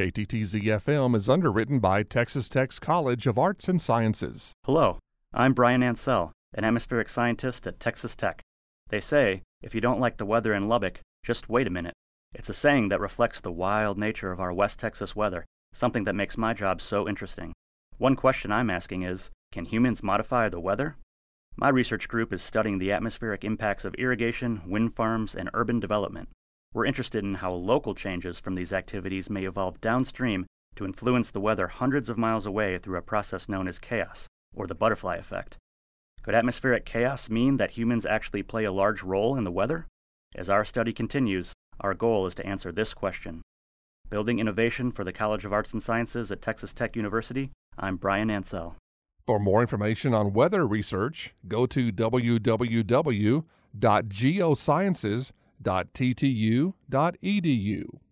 KTTZ-FM is underwritten by Texas Tech's College of Arts and Sciences. Hello, I'm Brian Ansell, an atmospheric scientist at Texas Tech. They say, if you don't like the weather in Lubbock, just wait a minute. It's a saying that reflects the wild nature of our West Texas weather, something that makes my job so interesting. One question I'm asking is, can humans modify the weather? My research group is studying the atmospheric impacts of irrigation, wind farms, and urban development. We're interested in how local changes from these activities may evolve downstream to influence the weather hundreds of miles away through a process known as chaos, or the butterfly effect. Could atmospheric chaos mean that humans actually play a large role in the weather? As our study continues, our goal is to answer this question. Building innovation for the College of Arts and Sciences at Texas Tech University, I'm Brian Ansell. For more information on weather research, go to www.geosciences.ttu.edu.